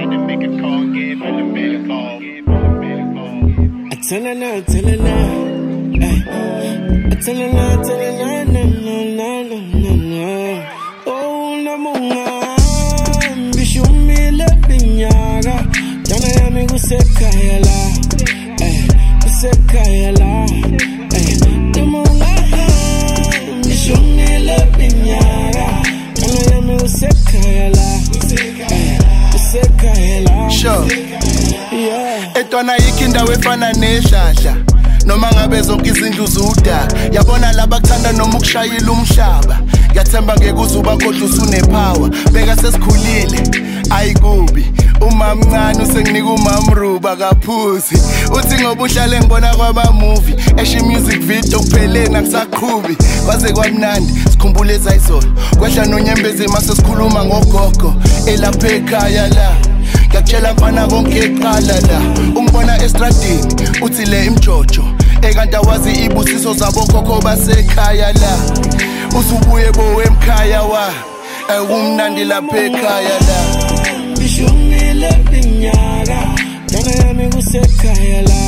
Tell her now, oh, namunga, bishumile binyaga, jana ya mi gusekayela, namunga, bishumile binyaga, jana ya mi gusekayela. Sure. Yeah. Etwana ikinda wefana neshasha noma ngabe zonke izindlu zuda yabona laba kuthanda noma ukushayila umhlaba yathemba ngeke uzuba kodwa usunepower beka sesikhulile ayikubi uma mncane usenginika umamruba kaphuzi uthi ngoba uhlale ngibona kwaba movie eshe music video kupheleni akusaqhubi kwaze kwamnandi sikhumbule ezayizolo kwehla nonyembezi mase sikhuluma ngogogo elapha ekhaya la ngiyakutshela mfana konke eqala la ungibona estradini uthi le imjojo ekanti awazi ibusiso zabokhokho basekhaya la usubuye bo emkhaya wa kumnandi lapha ekhaya la bishumile binyaga jana yami kusekhaya la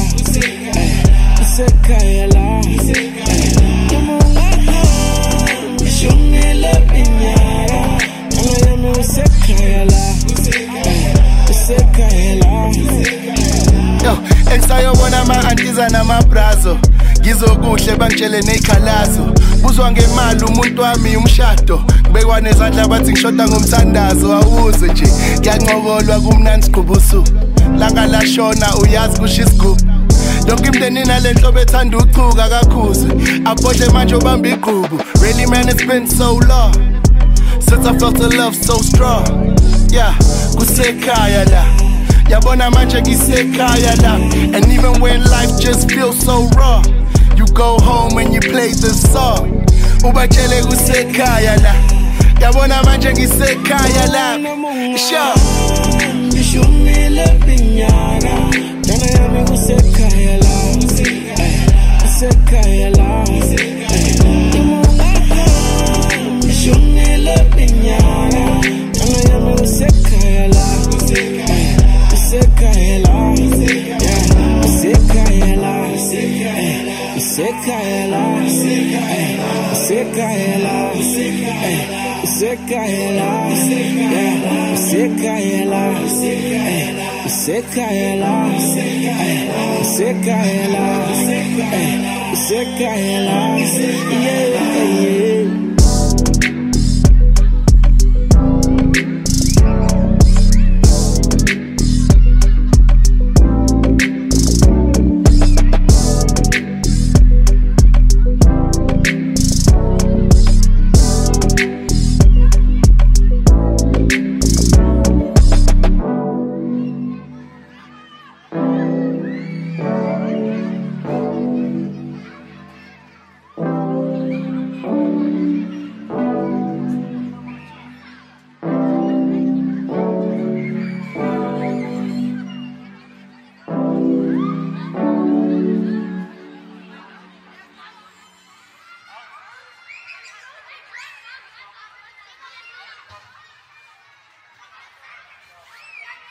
bishumile binyaga jana yami kusekhaya la yo engisayobona ama-antiza namabrazo ngizokuhle bangitshele neyikhalazo buzwa ngemali umuntu wami umshado ngibekwa nezandla bathi ngishoda ngomthandazo awuze nje ngiyancokolwa kumnandi sigqubusu langa lashona uyazi kusho isigubhu yonke imndeni nale nhlobo ethanda uchuka kakhuze abhodle manje obamba igqubu really man it's been so long since I felt the love so strong yeah kusekhaya la yabona manje ngisekhaya la and even when life just feels so raw you go home and you play this song ubatshele kusekhaya la yabona manje ngisekhaya la sure bishumile binyaga jana yami kusekhaya la bishumile binyaga jana yami kusekhaya la Sekayela